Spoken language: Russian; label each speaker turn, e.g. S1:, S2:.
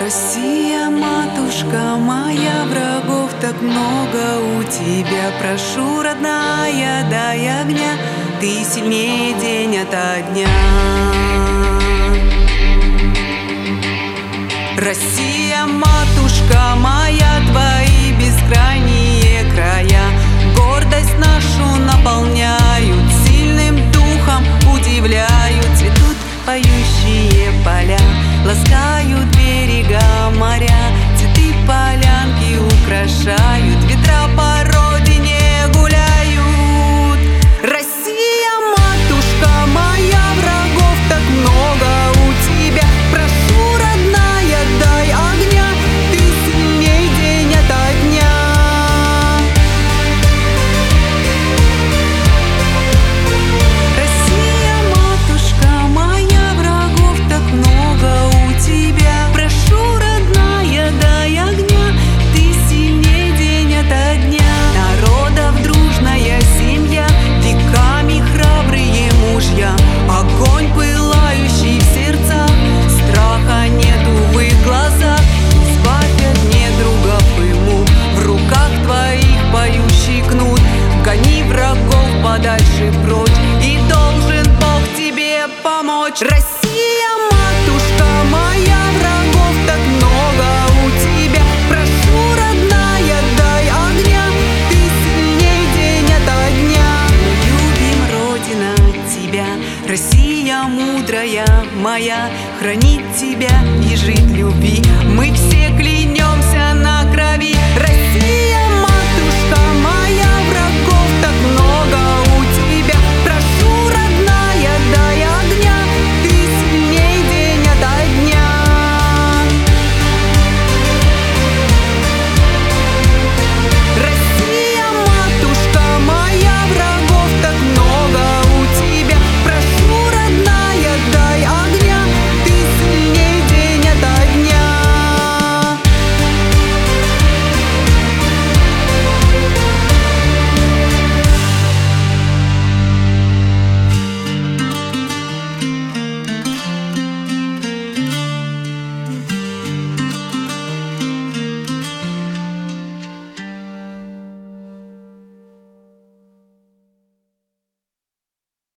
S1: Россия, матушка моя, врагов так много у тебя. Прошу, родная, дай огня, ты сильнее день ото дня. Россия, матушка моя, твои бескрайние края гордость нашу наполняют, сильным духом удивляют. Цветут поющие поля, ласкают берега моря, цветы полянки украшают, ветра по родине гуляют. Россия, матушка моя, врагов так много у тебя. Прошу, родная, дай огня, ты сильней день ото дня. Россия, матушка моя, врагов так много у тебя. Прошу, родная, дай огня, ты сильней день ото дня. Народов дружная семья, веками храбрые мужья, огонь пылающий в сердцах, страха нету в их глазах. Избавь от недругов и мук, в руках твоих поющий кнут. Гони врагов подальше прочь, и должен Бог тебе помочь. Россия, матушка моя, врагов так много у тебя. Прошу, родная, дай огня, ты сильней день ото дня. Мы любим, Родина, тебя, Россия мудрая моя, хранить тебя и жить в любви. Мы все клянемся